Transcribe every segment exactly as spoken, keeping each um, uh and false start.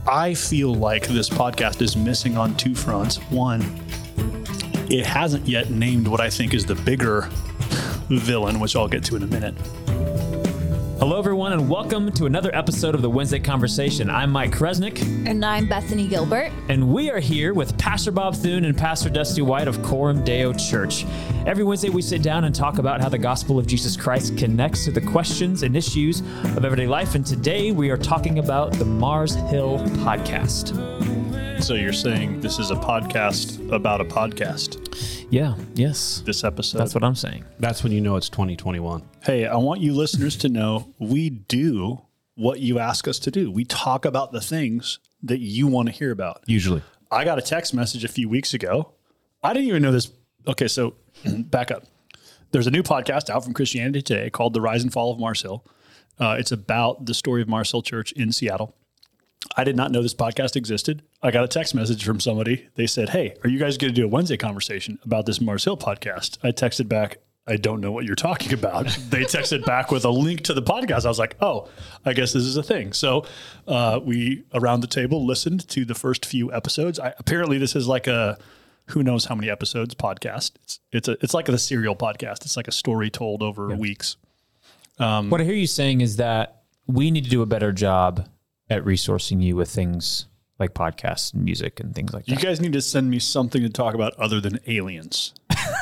I feel like this podcast is missing on two fronts. One, it hasn't yet named what I think is the bigger villain, which I'll get to in a minute. Hello, everyone, and welcome to another episode of the Wednesday Conversation. I'm Mike Kresnick. And I'm Bethany Gilbert. And we are here with Pastor Bob Thune and Pastor Dusty White of Coram Deo Church. Every Wednesday, we sit down and talk about how the gospel of Jesus Christ connects to the questions and issues of everyday life. And today, we are talking about the Mars Hill podcast. So you're saying this is a podcast about a podcast? Yeah, yes. This episode. That's what I'm saying. That's when you know it's twenty twenty-one. Hey, I want you listeners to know we do what you ask us to do. We talk about the things that you want to hear about. Usually. I got a text message a few weeks ago. I didn't even know this. Okay, so back up. There's a new podcast out from Christianity Today called The Rise and Fall of Mars Hill. Uh, it's about the story of Mars Hill Church in Seattle. I did not know this podcast existed. I got a text message from somebody. They said, hey, are you guys going to do a Wednesday conversation about this Mars Hill podcast? I texted back, I don't know what you're talking about. They texted back with a link to the podcast. I was like, oh, I guess this is a thing. So uh, we, around the table, listened to the first few episodes. I, apparently, this is like a who knows how many episodes podcast. It's it's a it's like a serial podcast. It's like a story told over yeah. weeks. Um, what I hear you saying is that we need to do a better job at resourcing you with things like podcasts and music and things like that. You guys need to send me something to talk about other than aliens.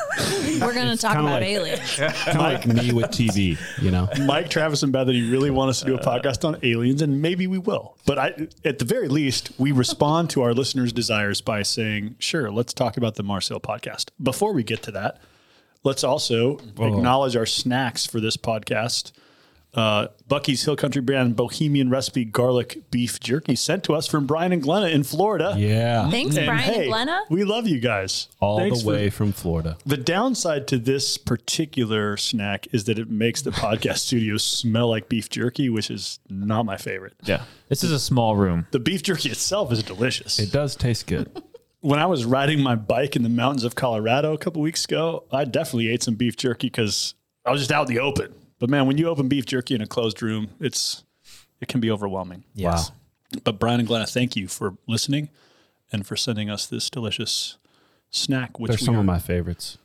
We're going to talk about like, aliens. Kind of like me with T V, you know? Mike, Travis, and Bethany really want us to do a podcast on aliens, and maybe we will. But I, at the very least, we respond to our listeners' desires by saying, sure, let's talk about the Mars Hill podcast. Before we get to that, let's also Whoa. acknowledge our snacks for this podcast. Uh, Bucky's Hill Country brand Bohemian Recipe Garlic Beef Jerky sent to us from Brian and Glenna in Florida. Yeah. Thanks, and Brian hey, and Glenna. We love you guys. All Thanks the way for, from Florida. The downside to this particular snack is that it makes the podcast studio smell like beef jerky, which is not my favorite. Yeah. This is a small room. The beef jerky itself is delicious. It does taste good. When I was riding my bike in the mountains of Colorado a couple weeks ago, I definitely ate some beef jerky because I was just out in the open. But man, when you open beef jerky in a closed room, it's it can be overwhelming. Yes. Wow. But Brian and Glenna, thank you for listening and for sending us this delicious snack. Which They're some are, of my favorites.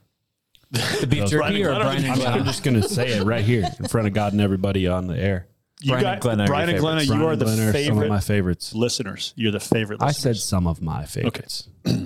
The beef jerky or Brian and Glenna? I'm just going to say it right here in front of God and everybody on the air. You Brian got, and Glenna, Brian and Glenna, you Brian are the Glenna favorite. Some of my favorites. Listeners, you're the favorite listeners. I said some of my favorites. Okay.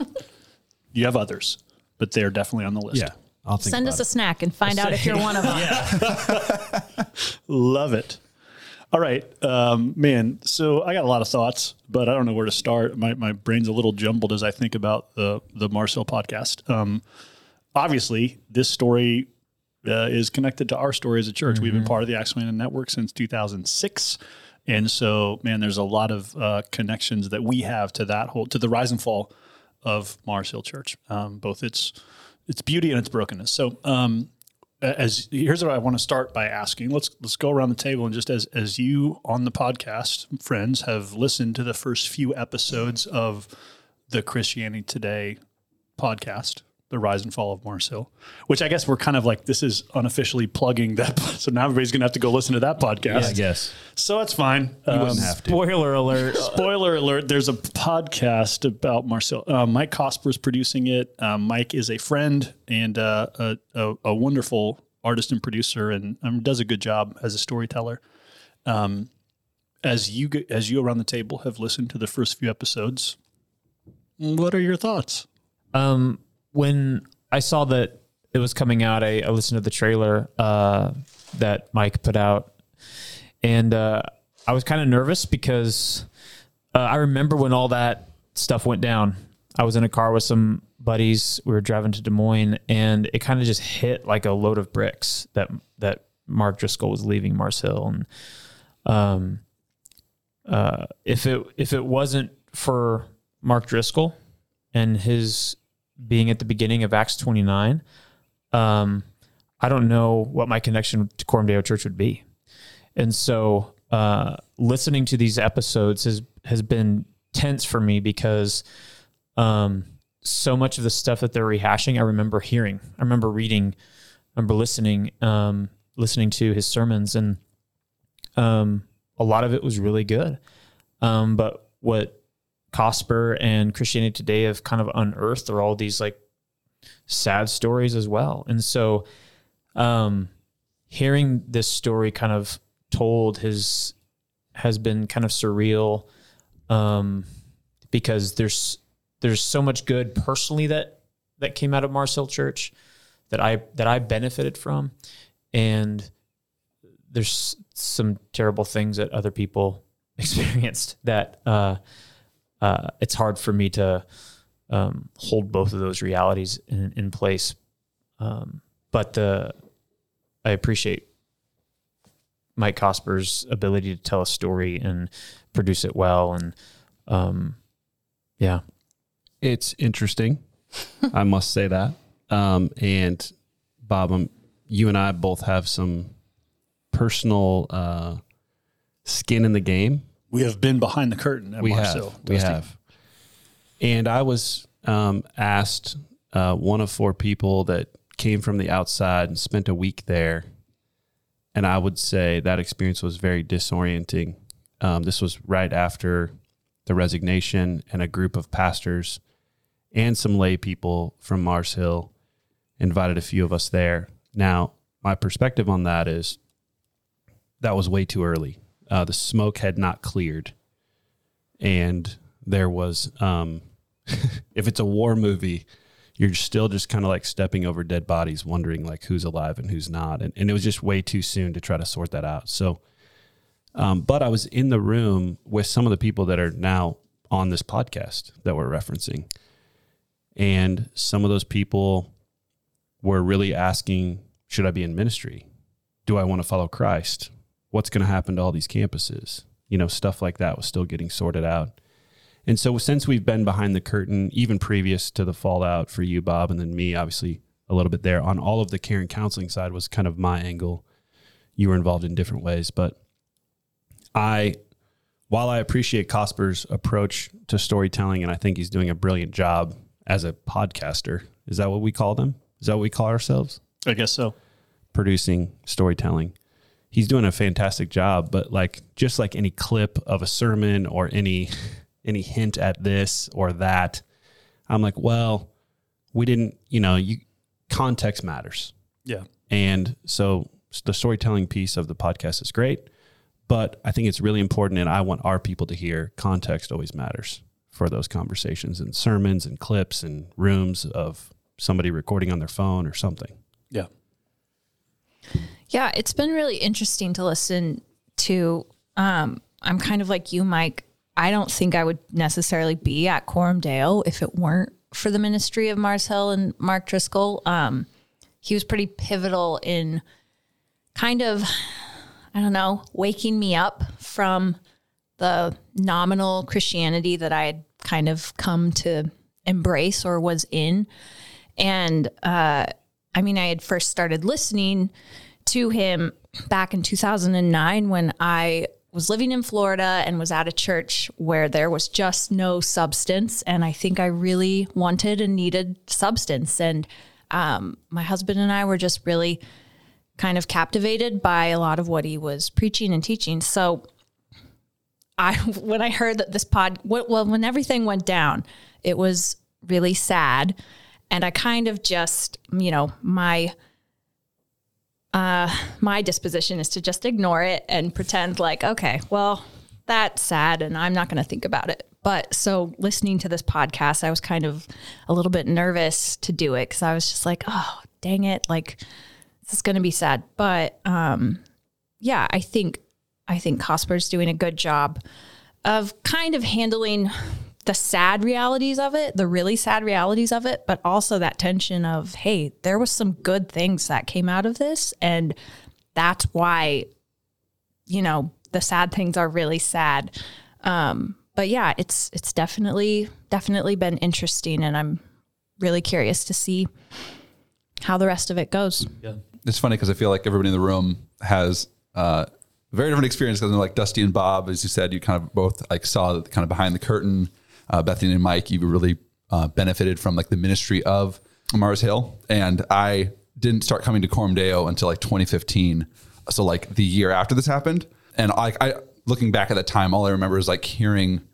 You have others, but they're definitely on the list. Yeah. I'll think Send us it. a snack and find out if you're one of them. Yeah. Love it. All right, um, man. So I got a lot of thoughts, but I don't know where to start. My my brain's a little jumbled as I think about the the Mars Hill podcast. Um, obviously, this story uh, is connected to our story as a church. Mm-hmm. We've been part of the Acts Atlanta Network since two thousand six, and so man, there's a lot of uh, connections that we have to that whole to the rise and fall of Mars Hill Church, um, both its its beauty and its brokenness. So, um, as here's what I want to start by asking. Let's let's go around the table and just as as you on the podcast, friends, have listened to the first few episodes of the Christianity Today podcast, The Rise and Fall of Mars Hill, which I guess we're kind of like this is unofficially plugging that. So now everybody's going to have to go listen to that podcast. Yeah, I guess. So it's fine. You um, wouldn't have to. Spoiler alert. Spoiler alert, there's a podcast about Mars Hill. Uh, Mike Cosper is producing it. Um, Mike is a friend and uh, a, a, a wonderful artist and producer and um, does a good job as a storyteller. Um, as you as you around the table have listened to the first few episodes, what are your thoughts? Um, when I saw that it was coming out, I, I listened to the trailer uh, that Mike put out. And uh, I was kind of nervous because uh, I remember when all that stuff went down. I was in a car with some buddies. We were driving to Des Moines, and it kind of just hit like a load of bricks that that Mark Driscoll was leaving Mars Hill. And um, uh, if it if it wasn't for Mark Driscoll and his being at the beginning of Acts twenty-nine, um, I don't know what my connection to Coram Deo Church would be. And so uh, listening to these episodes has, has been tense for me because um, so much of the stuff that they're rehashing, I remember hearing, I remember reading, I remember listening, um, listening to his sermons, and um, a lot of it was really good. Um, but what Cosper and Christianity Today have kind of unearthed are all these like sad stories as well. And so, um, hearing this story kind of told has, has been kind of surreal, um, because there's, there's so much good personally that, that came out of Mars Hill Church that I, that I benefited from. And there's some terrible things that other people experienced that, uh, uh, it's hard for me to, um, hold both of those realities in, in place. Um, but the, I appreciate Mike Cosper's ability to tell a story and produce it well. And, um, yeah, it's interesting. I must say that. Um, and Bob, um, you and I both have some personal, uh, skin in the game. We have been behind the curtain at we Marcel. have, we have. And I was, um, asked, uh, one of four people that came from the outside and spent a week there. And I would say that experience was very disorienting. Um, this was right after the resignation, and a group of pastors and some lay people from Mars Hill invited a few of us there. Now, my perspective on that is that was way too early. Uh, the smoke had not cleared. And there was, um, if it's a war movie, you're still just kind of like stepping over dead bodies, wondering like who's alive and who's not. And, and it was just way too soon to try to sort that out. So, um, but I was in the room with some of the people that are now on this podcast that we're referencing. And some of those people were really asking, should I be in ministry? Do I want to follow Christ? What's going to happen to all these campuses? You know, stuff like that was still getting sorted out. And so since we've been behind the curtain, even previous to the fallout for you, Bob, and then me, obviously a little bit there on all of the care and counseling side was kind of my angle. You were involved in different ways, but I, while I appreciate Cosper's approach to storytelling, and I think he's doing a brilliant job as a podcaster, is that what we call them? Is that what we call ourselves? I guess so. Producing storytelling. He's doing a fantastic job, but like, just like any clip of a sermon or any, any hint at this or that, I'm like, well, we didn't, you know, you context matters. Yeah. And so the storytelling piece of the podcast is great, but I think it's really important. And I want our people to hear context always matters for those conversations and sermons and clips and rooms of somebody recording on their phone or something. Yeah. Yeah, it's been really interesting to listen to. Um, I'm kind of like you, Mike. I don't think I would necessarily be at Coram Deo if it weren't for the ministry of Mars Hill and Mark Driscoll. Um, he was pretty pivotal in kind of, I don't know, waking me up from the nominal Christianity that I had kind of come to embrace or was in. And uh, I mean, I had first started listening to him back in two thousand nine when I was living in Florida and was at a church where there was just no substance. And I think I really wanted and needed substance. And um, my husband and I were just really kind of captivated by a lot of what he was preaching and teaching. So I, when I heard that this pod, well, when everything went down, it was really sad. And I kind of just, you know, my, uh, my disposition is to just ignore it and pretend like, okay, well, that's sad and I'm not going to think about it. But so listening to this podcast, I was kind of a little bit nervous to do it because I was just like, oh, dang it. Like, this is going to be sad. But um, yeah, I think, I think Cosper's doing a good job of kind of handling the sad realities of it, the really sad realities of it, but also that tension of, hey, there was some good things that came out of this. And that's why, you know, the sad things are really sad. Um, but yeah, it's, it's definitely, definitely been interesting. And I'm really curious to see how the rest of it goes. Yeah. It's funny because I feel like everybody in the room has uh, very different experience because like Dusty and Bob, as you said, you kind of both like saw the kind of behind the curtain. Uh, Bethany and Mike, you really uh, benefited from like the ministry of Mars Hill. And I didn't start coming to Coram Deo until like twenty fifteen. So like the year after this happened. And I, I looking back at that time, all I remember is like hearing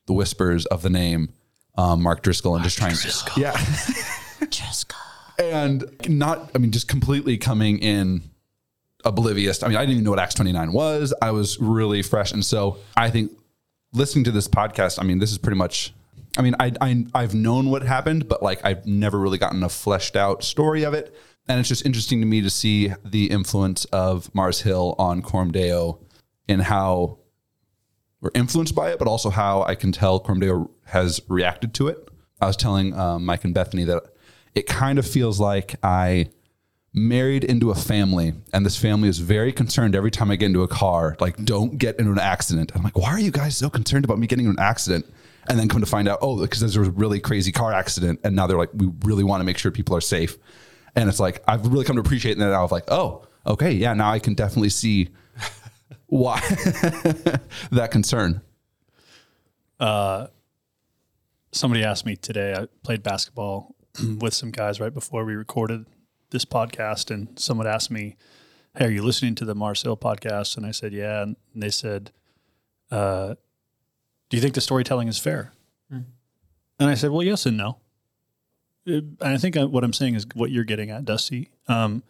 the whispers of the name um, Mark Driscoll and Mark just trying Driscoll. to, yeah. Driscoll. And not, I mean, just completely coming in oblivious. I mean, I didn't even know what Acts twenty-nine was. I was really fresh. And so I think listening to this podcast, I mean, this is pretty much, I mean, I, I, I've known what happened, but like I've never really gotten a fleshed out story of it. And it's just interesting to me to see the influence of Mars Hill on Coram Deo and how we're influenced by it, but also how I can tell Coram Deo has reacted to it. I was telling um, Mike and Bethany that it kind of feels like I married into a family, and this family is very concerned every time I get into a car, like, don't get into an accident. I'm like, why are you guys so concerned about me getting into an accident? And then come to find out, oh, because there's a really crazy car accident. And now they're like, we really want to make sure people are safe. And it's like, I've really come to appreciate that. I was like, oh, okay. Yeah. Now I can definitely see why that concern. Uh, somebody asked me today, I played basketball with some guys right before we recorded this podcast, and someone asked me, hey, are you listening to the Mars Hill podcast? And I said, yeah. And they said, uh, do you think the storytelling is fair? Mm. And I said, well, yes and no. It, and I think I, what I'm saying is what you're getting at, Dusty. Um,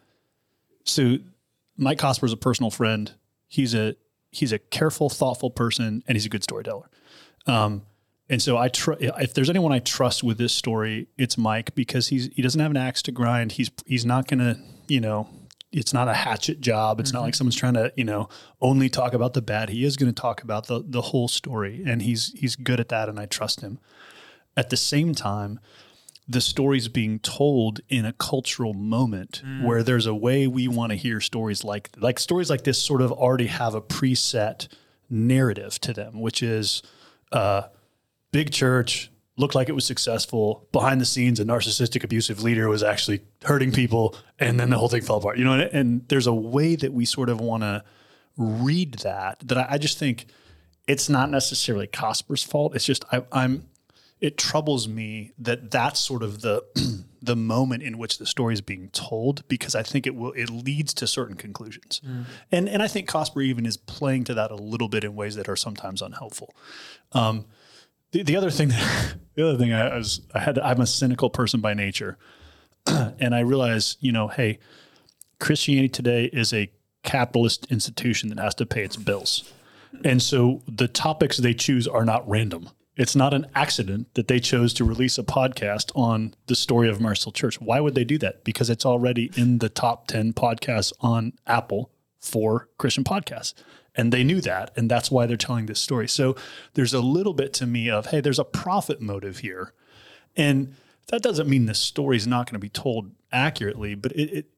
so Mike Cosper is a personal friend. He's a, he's a careful, thoughtful person, and he's a good storyteller. Um, And so I tr- if there's anyone I trust with this story, it's Mike, because he's he doesn't have an axe to grind. He's he's not going to, you know, it's not a hatchet job. It's mm-hmm. not like someone's trying to, you know, only talk about the bad. He is going to talk about the the whole story, and he's he's good at that, and I trust him. At the same time, the story's being told in a cultural moment mm. where there's a way we want to hear stories like like stories like this sort of already have a preset narrative to them, which is uh big church, looked like it was successful. Behind the scenes, a narcissistic, abusive leader was actually hurting people, and then the whole thing fell apart. You know, and, and there's a way that we sort of want to read that, that I, I just think it's not necessarily Cosper's fault. It's just I, I'm. It troubles me that that's sort of the the moment in which the story is being told, because I think it will it leads to certain conclusions, mm. and and I think Cosper even is playing to that a little bit in ways that are sometimes unhelpful. Um, The, the other thing, the other thing I was, I had, I'm a cynical person by nature, and I realize, you know, hey, Christianity today is a capitalist institution that has to pay its bills, and so the topics they choose are not random. It's not an accident that they chose to release a podcast on the story of Mars Hill Church. Why would they do that? Because it's already in the top ten podcasts on Apple for Christian podcasts. And they knew that, and that's why they're telling this story. So there's a little bit to me of, hey, there's a profit motive here. And that doesn't mean the story's not going to be told accurately, but it, it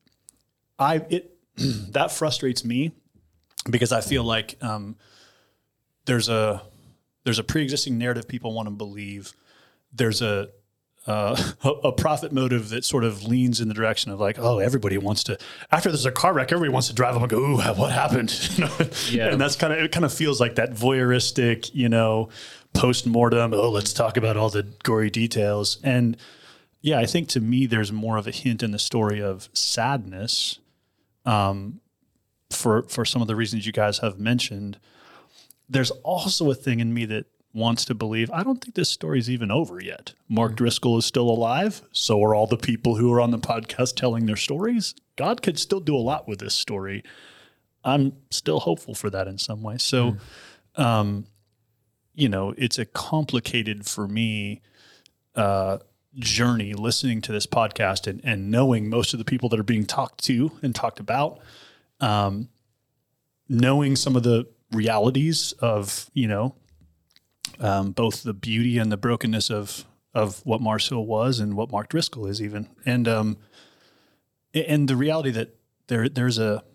I, it, that frustrates me, because I feel like um, there's a, there's a pre-existing narrative people want to believe. There's a, Uh, a, a profit motive that sort of leans in the direction of like, oh, everybody wants to, after there's a car wreck, everybody wants to drive up and go, ooh, what happened? You know? Yeah. And that's kind of, it kind of feels like that voyeuristic, you know, post-mortem, oh, let's talk about all the gory details. And yeah, I think to me, there's more of a hint in the story of sadness um, for, for some of the reasons you guys have mentioned. There's also a thing in me that wants to believe, I don't think this story is even over yet. Mark Driscoll is still alive. So are all the people who are on the podcast telling their stories. God could still do a lot with this story. I'm still hopeful for that in some way. So, mm. um, you know, it's a complicated for me uh, journey listening to this podcast and, and knowing most of the people that are being talked to and talked about, um, knowing some of the realities of, you know, Um, both the beauty and the brokenness of of what Mars Hill was and what Mark Driscoll is even, and um, and the reality that there there's a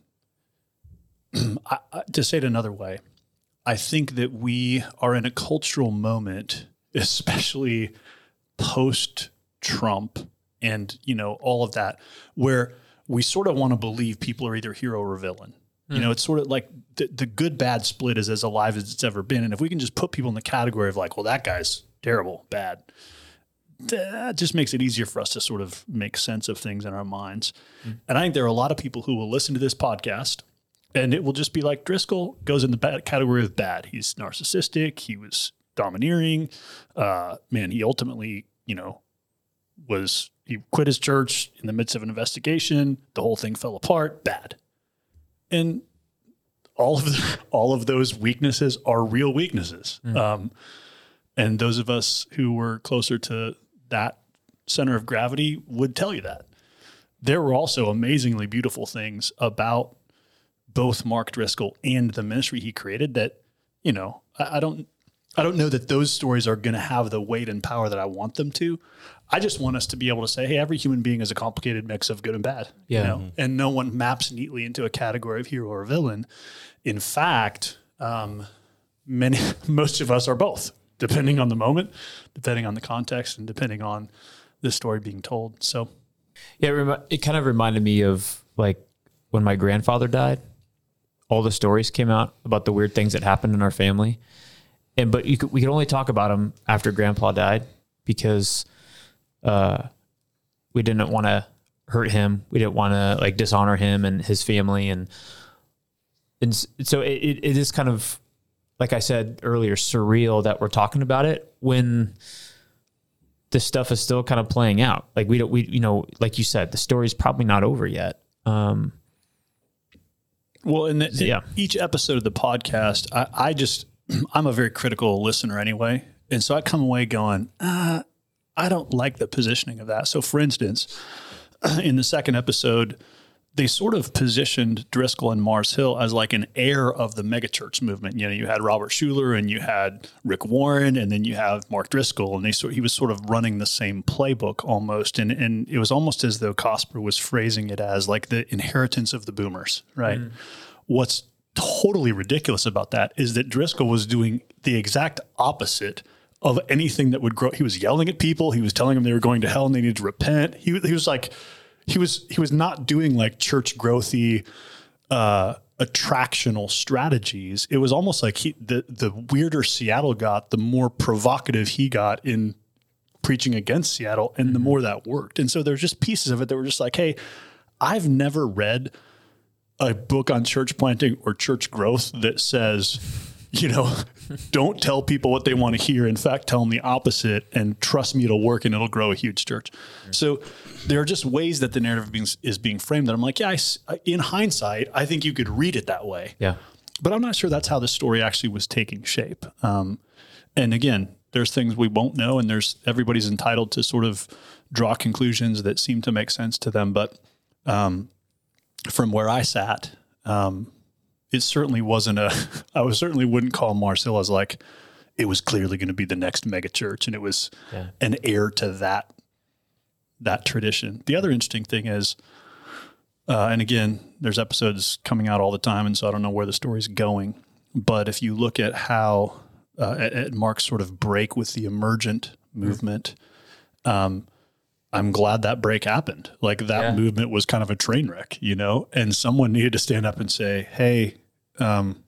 I, I, to say it another way, I think that we are in a cultural moment, especially post Trump and you know all of that, where we sort of want to believe people are either hero or villain. You know, it's sort of like the, the good-bad split is as alive as it's ever been. And if we can just put people in the category of like, well, that guy's terrible, bad, that just makes it easier for us to sort of make sense of things in our minds. Mm. And I think there are a lot of people who will listen to this podcast and it will just be like, Driscoll goes in the bad category of bad. He's narcissistic. He was domineering. Uh, man, he ultimately, you know, was he quit his church in the midst of an investigation. The whole thing fell apart. Bad. And all of the, all of those weaknesses are real weaknesses. Mm. Um, and those of us who were closer to that center of gravity would tell you that. There were also amazingly beautiful things about both Mark Driscoll and the ministry he created that, you know, I, I don't, I don't know that those stories are going to have the weight and power that I want them to. I just want us to be able to say, hey, every human being is a complicated mix of good and bad, yeah. you know, mm-hmm. and no one maps neatly into a category of hero or villain. In fact, um, many, most of us are both, depending on the moment, depending on the context, and depending on the story being told. So, yeah, it, remi- it kind of reminded me of like when my grandfather died. All the stories came out about the weird things that happened in our family, and but you could, we could only talk about them after Grandpa died because uh, we didn't want to hurt him. We didn't want to like dishonor him and his family, and and so it, it is kind of, like I said earlier, surreal that we're talking about it when this stuff is still kind of playing out. Like we don't, we, you know, like you said, the story's probably not over yet. Um, well, in, the, yeah. in each episode of the podcast, I, I just, I'm a very critical listener anyway. And so I come away going, uh, I don't like the positioning of that. So for instance, in the second episode, they sort of positioned Driscoll and Mars Hill as like an heir of the megachurch movement. You know, you had Robert Schuller and you had Rick Warren, and then you have Mark Driscoll, and they sort he was sort of running the same playbook almost. And and it was almost as though Cosper was phrasing it as like the inheritance of the boomers, right? Mm. What's totally ridiculous about that is that Driscoll was doing the exact opposite of anything that would grow. He was yelling at people. He was telling them they were going to hell and they needed to repent. He, he was like, He was he was not doing like church growthy, uh, attractional strategies. It was almost like he the the weirder Seattle got, the more provocative he got in preaching against Seattle, and mm-hmm. the more that worked. And so there's just pieces of it that were just like, hey, I've never read a book on church planting or church growth that says, you know, don't tell people what they want to hear. In fact, tell them the opposite and trust me, it'll work and it'll grow a huge church. Mm-hmm. So there are just ways that the narrative being, is being framed that I'm like, yeah, I, in hindsight, I think you could read it that way. Yeah. But I'm not sure that's how the story actually was taking shape. Um, and again, there's things we won't know, and there's everybody's entitled to sort of draw conclusions that seem to make sense to them. But um, from where I sat, um, it certainly wasn't a, I was certainly wouldn't call Mars Hill as like, it was clearly going to be the next mega church, and it was yeah. an heir to that, that tradition. The other interesting thing is, uh, and again, there's episodes coming out all the time, and so I don't know where the story's going, but if you look at how, uh, at, at Mark's sort of break with the emergent movement, um, I'm glad that break happened. Like that yeah. movement was kind of a train wreck, you know, and someone needed to stand up and say, hey, um,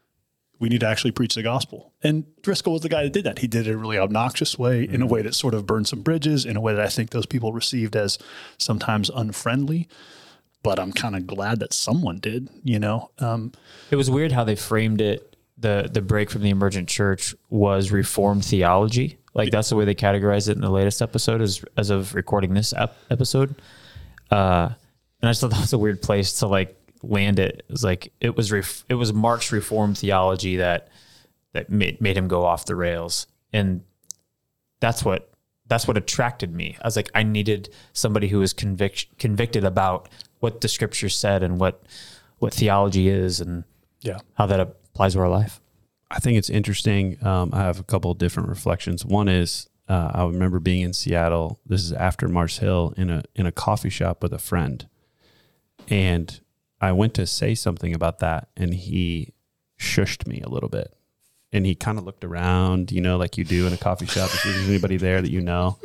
we need to actually preach the gospel. And Driscoll was the guy that did that. He did it in a really obnoxious way, mm-hmm. in a way that sort of burned some bridges, in a way that I think those people received as sometimes unfriendly. But I'm kind of glad that someone did, you know. Um, it was weird how they framed it. The the break from the emergent church was Reformed theology. Like that's the way they categorized it in the latest episode as, as of recording this ep- episode. Uh, and I just thought that was a weird place to like land it. It was like, it was, ref- it was Mark's Reformed theology that, that made, made him go off the rails. And that's what, that's what attracted me. I was like, I needed somebody who was convict, convicted about what the scripture said and what, what theology is and yeah, how that applies to our life. I think it's interesting. Um, I have a couple of different reflections. One is uh, I remember being in Seattle. This is after Mars Hill in a in a coffee shop with a friend, and I went to say something about that, and he shushed me a little bit, and he kind of looked around, you know, like you do in a coffee shop if there's anybody there that you know,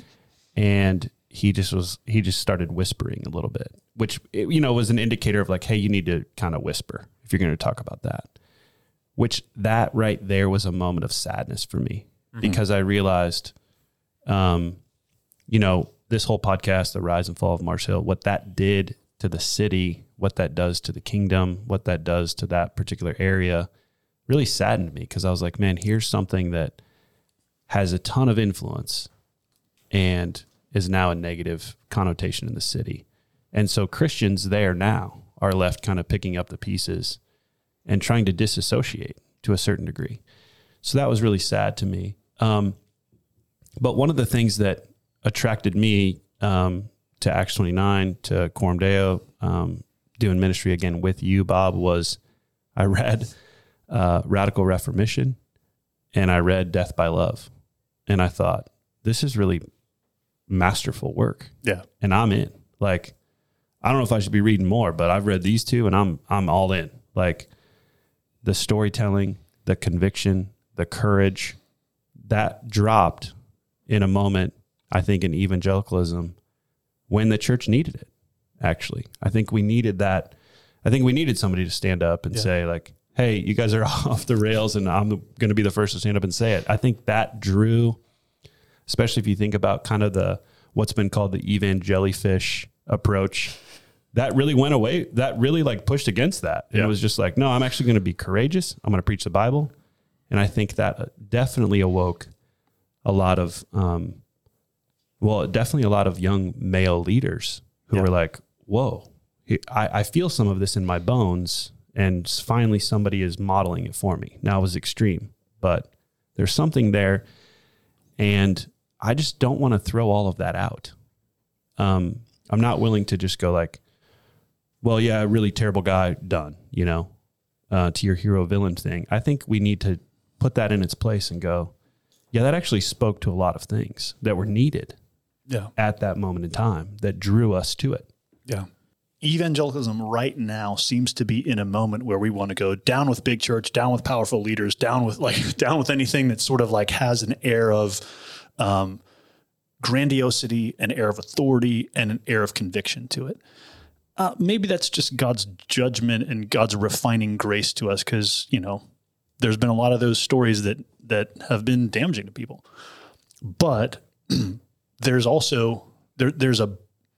and he just was he just started whispering a little bit, which you know was an indicator of like, hey, you need to kind of whisper if you're going to talk about that. Which that right there was a moment of sadness for me mm-hmm. because I realized, um, you know, this whole podcast, the rise and fall of Mars Hill, what that did to the city, what that does to the kingdom, what that does to that particular area really saddened me because I was like, man, here's something that has a ton of influence and is now a negative connotation in the city. And so Christians there now are left kind of picking up the pieces and trying to disassociate to a certain degree. So that was really sad to me. Um, but one of the things that attracted me um, to Acts twenty-nine, to Coram Deo, um, doing ministry again with you, Bob, was I read uh, Radical Reformation and I read Death by Love. And I thought, this is really masterful work. Yeah. And I'm in. Like, I don't know if I should be reading more, but I've read these two and I'm I'm all in. Like the storytelling, the conviction, the courage, that dropped in a moment, I think, in evangelicalism when the church needed it, actually. I think we needed that. I think we needed somebody to stand up and yeah. say, like, hey, you guys are off the rails and I'm going to be the first to stand up and say it. I think that drew, especially if you think about kind of the what's been called the evangelifish approach, that really went away. That really like pushed against that. And yeah. it was just like, no, I'm actually going to be courageous. I'm going to preach the Bible. And I think that definitely awoke a lot of, um, well, definitely a lot of young male leaders who yeah. were like, whoa, I, I feel some of this in my bones. And finally somebody is modeling it for me. Now it was extreme, but there's something there. And I just don't want to throw all of that out. Um, I'm not willing to just go like, well, yeah, really terrible guy, done, you know, uh, to your hero villain thing. I think we need to put that in its place and go, yeah, that actually spoke to a lot of things that were needed yeah. at that moment in time that drew us to it. Yeah. Evangelicalism right now seems to be in a moment where we want to go down with big church, down with powerful leaders, down with like down with anything that sort of like has an air of um, grandiosity, an air of authority, and an air of conviction to it. Uh, maybe that's just God's judgment and God's refining grace to us because, you know, there's been a lot of those stories that that have been damaging to people. But there's also there there's a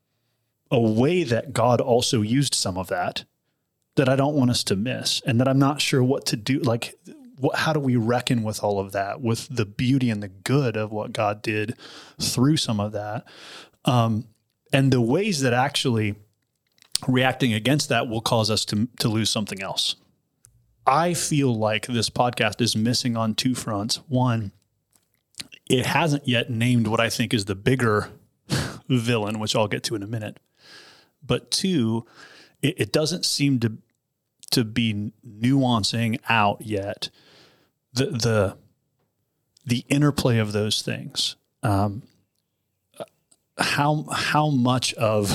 a way that God also used some of that that I don't want us to miss, and that I'm not sure what to do. Like, what, how do we reckon with all of that, with the beauty and the good of what God did through some of that, um, and the ways that actually reacting against that will cause us to to lose something else. I feel like this podcast is missing on two fronts. One, it hasn't yet named what I think is the bigger villain, which I'll get to in a minute. But two, it, it doesn't seem to to be nuancing out yet the the the interplay of those things. Um, how how much of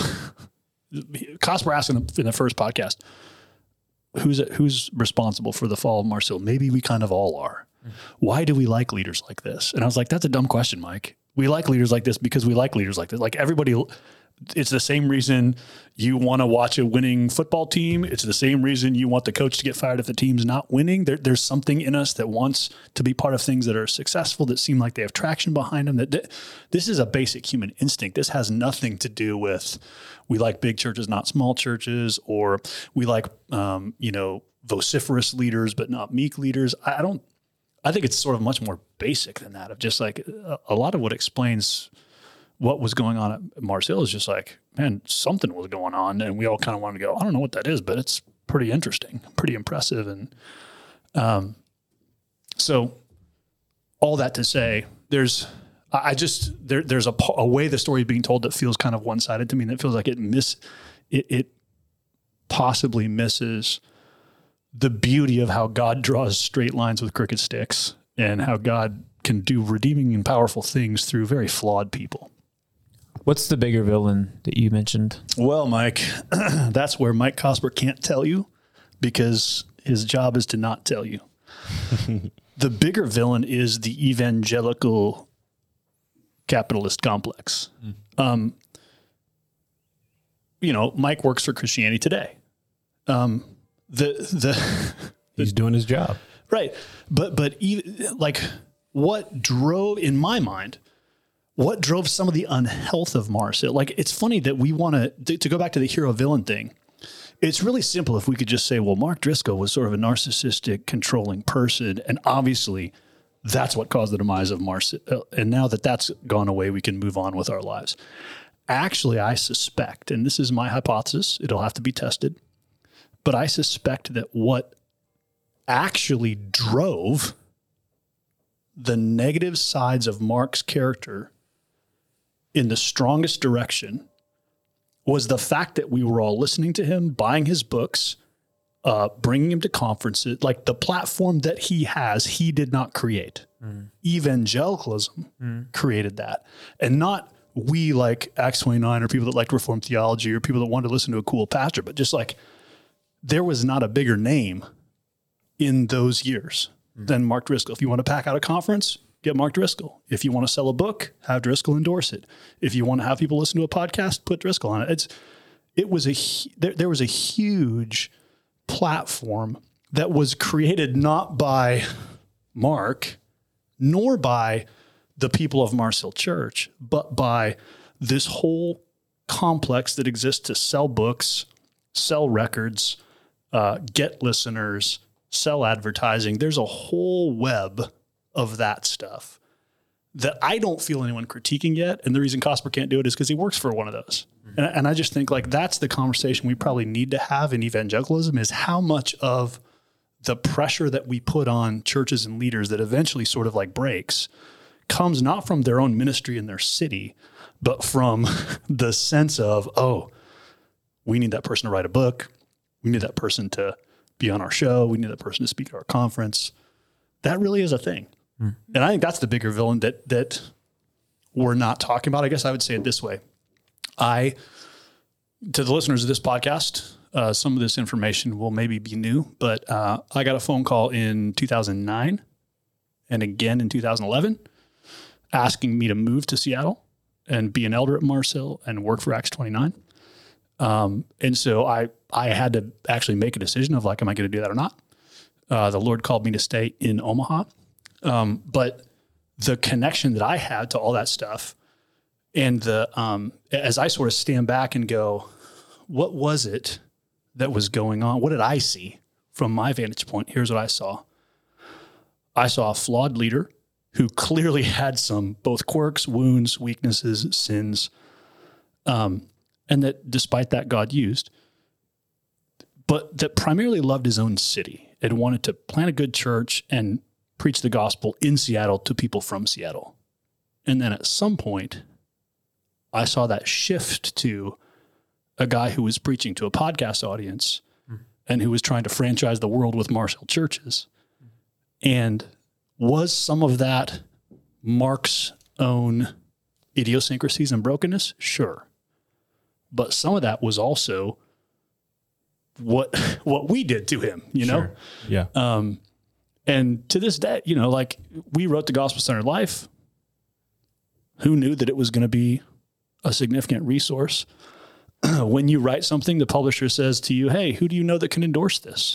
Cosper asked in the, in the first podcast, who's who's responsible for the fall of Marcel? Maybe we kind of all are. Mm-hmm. Why do we like leaders like this? And I was like, that's a dumb question, Mike. We like leaders like this because we like leaders like this. Like everybody, it's the same reason you want to watch a winning football team. It's the same reason you want the coach to get fired if the team's not winning. There, there's something in us that wants to be part of things that are successful, that seem like they have traction behind them. That, that this is a basic human instinct. This has nothing to do with we like big churches, not small churches, or we like, um, you know, vociferous leaders, but not meek leaders. I, I don't, I think it's sort of much more basic than that, of just like a, a lot of what explains what was going on at Marcel is just like, man, something was going on. And we all kind of wanted to go, I don't know what that is, but it's pretty interesting, pretty impressive. And um, so all that to say, there's, I just, there, there's a, a way the story is being told that feels kind of one-sided to me. And it feels like it miss, it, it possibly misses the beauty of how God draws straight lines with crooked sticks and how God can do redeeming and powerful things through very flawed people. What's the bigger villain that you mentioned? Well, Mike, that's where Mike Cosper can't tell you because his job is to not tell you. The bigger villain is the evangelical capitalist complex. Mm. Um, you know, Mike works for Christianity Today. Um, the the he's doing his job, right? But but even like what drove in my mind. What drove some of the unhealth of Marcel? Like, it's funny that we want to, to go back to the hero villain thing. It's really simple if we could just say, well, Mark Driscoll was sort of a narcissistic, controlling person. And obviously That's what caused the demise of Marcel. And now that that's gone away, we can move on with our lives. Actually, I suspect, and this is my hypothesis, it'll have to be tested, but I suspect that what actually drove the negative sides of Mark's character in the strongest direction was the fact that we were all listening to him, buying his books, uh, bringing him to conferences. Like the platform that he has, he did not create. Mm. Evangelicalism mm. created that. And not we like Acts twenty-nine or people that like Reformed theology or people that wanted to listen to a cool pastor, but just like there was not a bigger name in those years mm. than Mark Driscoll. If you want to pack out a conference, get Mark Driscoll. If you want to sell a book, have Driscoll endorse it. If you want to have people listen to a podcast, put Driscoll on it. It's, it was a, there, there was a huge platform that was created not by Mark, nor by the people of Mars Hill Church, but by this whole complex that exists to sell books, sell records, uh, get listeners, sell advertising. There's a whole web of that stuff that I don't feel anyone critiquing yet. And the reason Cosper can't do it is because he works for one of those. Mm-hmm. And, and I just think like that's the conversation we probably need to have in evangelicalism is how much of the pressure that we put on churches and leaders that eventually sort of like breaks comes not from their own ministry in their city, but from the sense of, oh, we need that person to write a book. We need that person to be on our show. We need that person to speak at our conference. That really is a thing. Mm. And I think that's the bigger villain that that we're not talking about. I guess I would say it this way. I, to the listeners of this podcast, uh, some of this information will maybe be new, but uh, I got a phone call in two thousand nine and again in two thousand eleven asking me to move to Seattle and be an elder at Mars Hill and work for Acts twenty-nine. Um, and so I, I had to actually make a decision of like, am I going to do that or not? Uh, the Lord called me to stay in Omaha. Um, but the connection that I had to all that stuff and the, um, as I sort of stand back and go, what was it that was going on? What did I see from my vantage point? Here's what I saw. I saw a flawed leader who clearly had some both quirks, wounds, weaknesses, sins, um, and that despite that God used, but that primarily loved his own city and wanted to plant a good church and preach the gospel in Seattle to people from Seattle. And then at some point, I saw that shift to a guy who was preaching to a podcast audience mm. and who was trying to franchise the world with Mars Hill churches. Mm. And was some of that Mark's own idiosyncrasies and brokenness? Sure. But some of that was also what what we did to him, you know? Sure. Yeah. Um, and to this day, you know, like we wrote the Gospel-Centered Life. Who knew that it was going to be a significant resource? When you write something, the publisher says to you, hey, who do you know that can endorse this?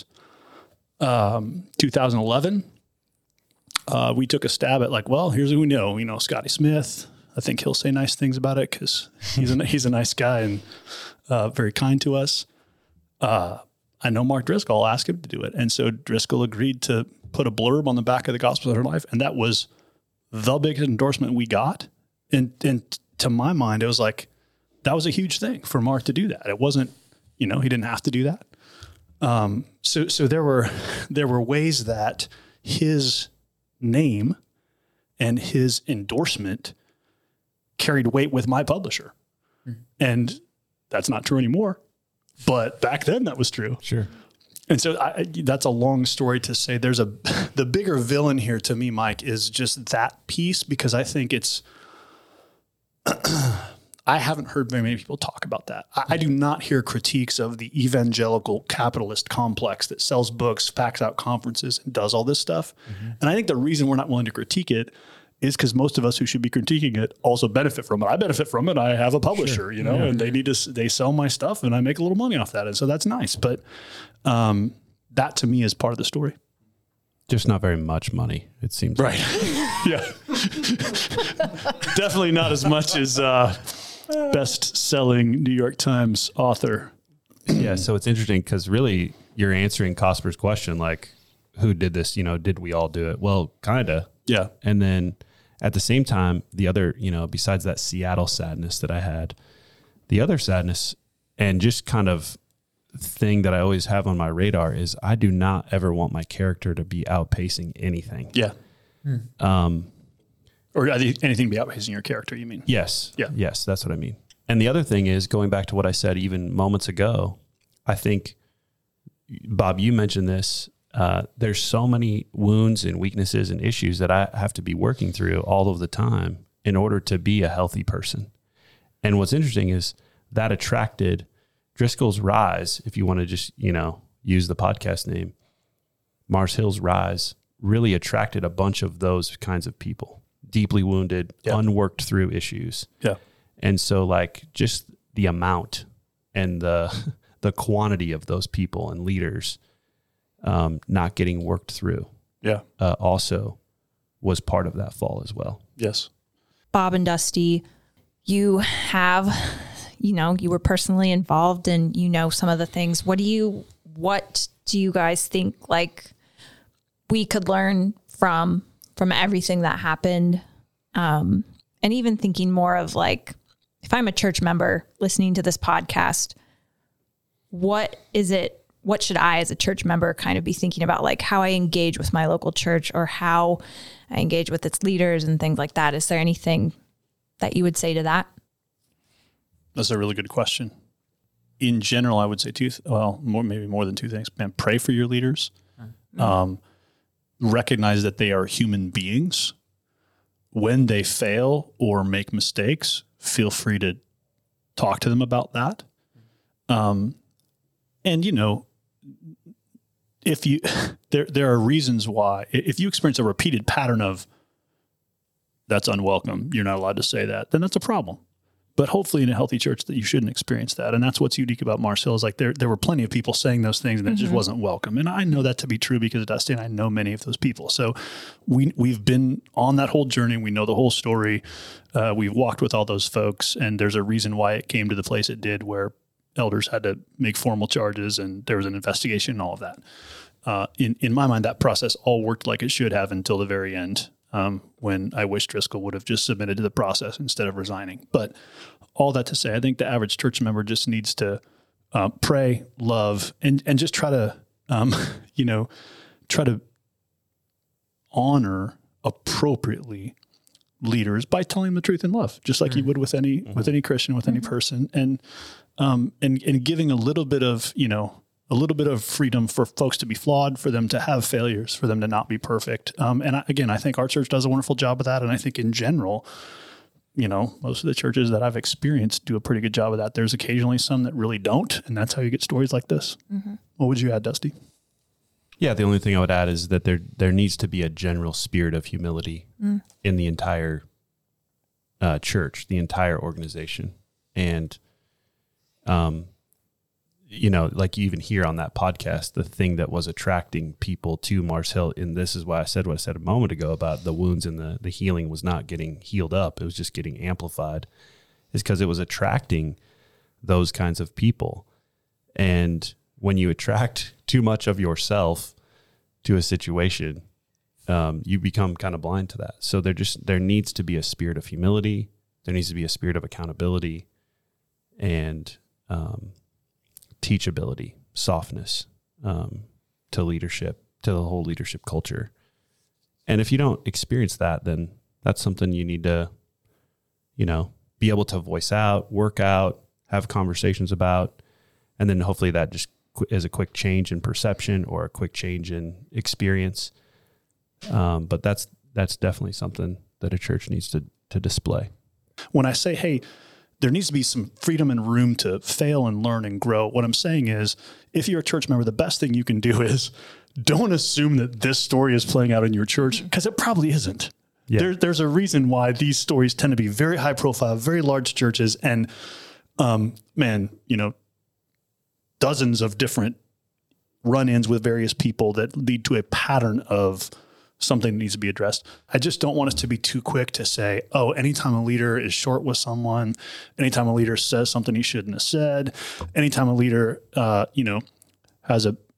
Um, two thousand eleven, uh, we took a stab at like, well, here's who we know. You know, Scotty Smith. I think he'll say nice things about it because he's a, he's a nice guy and uh, very kind to us. Uh, I know Mark Driscoll. I'll ask him to do it. And so Driscoll agreed to put a blurb on the back of the Gospel-Centered Life. And that was the biggest endorsement we got. And, and to my mind, it was like, that was a huge thing for Mark to do that. It wasn't, you know, he didn't have to do that. Um, so, so there were, there were ways that his name and his endorsement carried weight with my publisher. Mm-hmm. And that's not true anymore. But back then that was true. Sure. And so I, that's a long story to say there's a, the bigger villain here to me, Mike, is just that piece, because I think it's, I haven't heard very many people talk about that. I, I do not hear critiques of the evangelical capitalist complex that sells books, packs out conferences, and does all this stuff. Mm-hmm. And I think the reason we're not willing to critique it is because most of us who should be critiquing it also benefit from it. I benefit from it. I have a publisher, sure. you know, yeah. and they need to, they sell my stuff and I make a little money off that. And so that's nice. But um, that to me is part of the story. Just not very much money, it seems. Right. Yeah. Definitely not as much as uh, best-selling New York Times author. Yeah. So it's interesting because really you're answering Cosper's question, like, who did this? You know, did we all do it? Well, kind of. Yeah. And then at the same time, the other, you know, besides that Seattle sadness that I had, the other sadness and just kind of thing that I always have on my radar is I do not ever want my character to be outpacing anything. Yeah. Hmm. Um, or anything be outpacing your character, you mean? Yes. Yeah. Yes, that's what I mean. And the other thing is, going back to what I said even moments ago, I think, Bob, you mentioned this. Uh, there's so many wounds and weaknesses and issues that I have to be working through all of the time in order to be a healthy person. And what's interesting is that attracted Driscoll's Rise, if you want to just, you know, use the podcast name, Mars Hill's Rise, really attracted a bunch of those kinds of people, deeply wounded, yeah. unworked through issues. Yeah. And so like just the amount and the the quantity of those people and leaders um, not getting worked through yeah, uh, also was part of that fall as well. Yes. Bob and Dusty, you have, you know, you were personally involved and you know some of the things. What do you, what do you guys think like we could learn from, from everything that happened? Um, and even thinking more of like, if I'm a church member listening to this podcast, what is it, what should I as a church member kind of be thinking about, like how I engage with my local church or how I engage with its leaders and things like that? Is there anything that you would say to that? That's a really good question. In general, I would say two, th- well, more, maybe more than two things. Man, pray for your leaders. Mm-hmm. Um, recognize that they are human beings. When they fail or make mistakes, feel free to talk to them about that. Um, and you know, if you, there, there are reasons why, if you experience a repeated pattern of that's unwelcome, you're not allowed to say that, then that's a problem. But hopefully in a healthy church that you shouldn't experience that. And that's what's unique about Mars Hill is like there, there were plenty of people saying those things and it mm-hmm. just wasn't welcome. And I know that to be true because Dusty and I know many of those people. So we, we've been on that whole journey. We know the whole story. Uh, we've walked with all those folks and there's a reason why it came to the place it did where elders had to make formal charges and there was an investigation and all of that. Uh, in, in my mind, that process all worked like it should have until the very end. Um, when I wish Driscoll would have just submitted to the process instead of resigning. But all that to say, I think the average church member just needs to uh, pray, love, and and just try to, um, you know, try to honor appropriately leaders by telling them the truth in love, just like mm-hmm. you would with any mm-hmm. with any Christian, with mm-hmm. any person, and um, and and giving a little bit of, you know, a little bit of freedom for folks to be flawed, for them to have failures, for them to not be perfect. Um, and I, again, I think our church does a wonderful job of that. And I think in general, you know, most of the churches that I've experienced do a pretty good job of that. There's occasionally some that really don't. And that's how you get stories like this. Mm-hmm. What would you add, Dusty? Yeah, the only thing I would add is that there there needs to be a general spirit of humility mm. in the entire uh, church, the entire organization. And, um, you know, like you even hear on that podcast, the thing that was attracting people to Mars Hill, and this is why I said what I said a moment ago about the wounds and the, the healing was not getting healed up. It was just getting amplified, is because it was attracting those kinds of people. And when you attract too much of yourself to a situation, um, you become kind of blind to that. So there just, there needs to be a spirit of humility. There needs to be a spirit of accountability and, um, teachability, softness, um, to leadership, to the whole leadership culture. And if you don't experience that, then that's something you need to, you know, be able to voice out, work out, have conversations about, and then hopefully that just qu- is a quick change in perception or a quick change in experience. Um, but that's, that's definitely something that a church needs to, to display. When I say, hey, there needs to be some freedom and room to fail and learn and grow. What I'm saying is, if you're a church member, the best thing you can do is don't assume that this story is playing out in your church, because it probably isn't. Yeah. There, there's a reason why these stories tend to be very high profile, very large churches, and um, man, you know, dozens of different run-ins with various people that lead to a pattern of something that needs to be addressed. I just don't want us to be too quick to say, oh, anytime a leader is short with someone, anytime a leader says something he shouldn't have said, anytime a leader, uh, you know, has a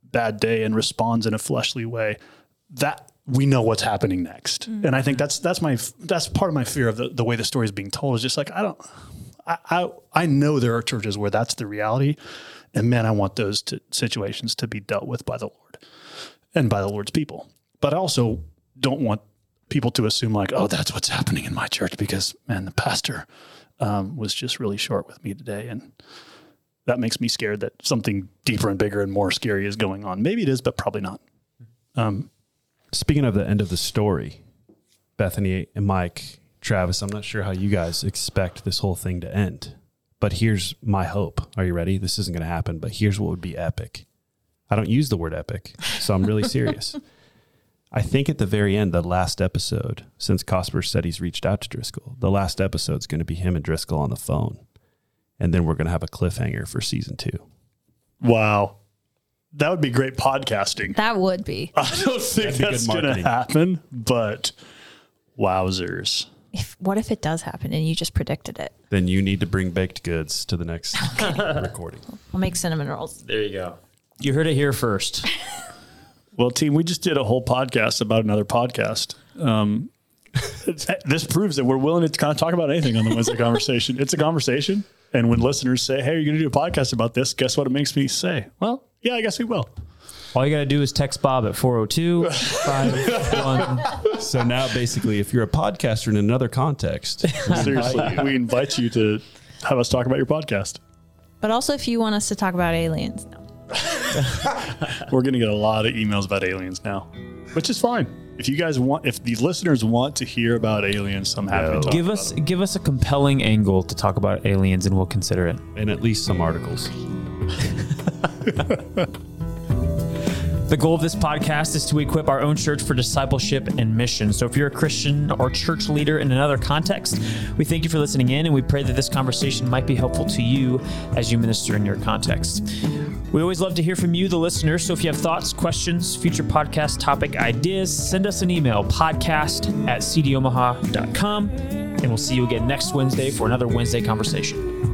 bad day and responds in a fleshly way, that we know what's happening next. Mm-hmm. And I think that's, that's my, that's part of my fear of the, the way the story is being told is just like, I don't, I, I, I know there are churches where that's the reality. And man, I want those to, situations to be dealt with by the Lord and by the Lord's people. But I also don't want people to assume like, oh, that's what's happening in my church because man, the pastor um, was just really short with me today. And that makes me scared that something deeper and bigger and more scary is going on. Maybe it is, but probably not. Um, Speaking of the end of the story, Bethany and Mike, Travis, I'm not sure how you guys expect this whole thing to end, but here's my hope. Are you ready? This isn't going to happen, but here's what would be epic. I don't use the word epic, so I'm really serious. I think at the very end, the last episode, since Cosper said he's reached out to Driscoll, the last episode is going to be him and Driscoll on the phone. And then we're going to have a cliffhanger for season two. Wow. That would be great podcasting. That would be. I don't think that's going to happen, but wowzers. If, what if it does happen and you just predicted it? Then you need to bring baked goods to the next recording. I'll make cinnamon rolls. There you go. You heard it here first. Well, team, we just did a whole podcast about another podcast. Um, this proves that we're willing to kind of talk about anything on the Wednesday Conversation. It's a conversation. And when listeners say, hey, are you going to do a podcast about this? Guess what it makes me say? Well, yeah, I guess we will. All you got to do is text Bob at four oh two, five one. So now basically, if you're a podcaster in another context, seriously, we invite you to have us talk about your podcast. But also if you want us to talk about aliens. No. We're going to get a lot of emails about aliens now, which is fine. If you guys want, if the listeners want to hear about aliens, I'm happy to talk give about us them. give us a compelling angle to talk about aliens, and we'll consider it. and at least some articles. The goal of this podcast is to equip our own church for discipleship and mission. So if you're a Christian or church leader in another context, we thank you for listening in, and we pray that this conversation might be helpful to you as you minister in your context. We always love to hear from you, the listeners. So if you have thoughts, questions, future podcast topic ideas, send us an email, podcast at c d omaha dot com, and we'll see you again next Wednesday for another Wednesday Conversation.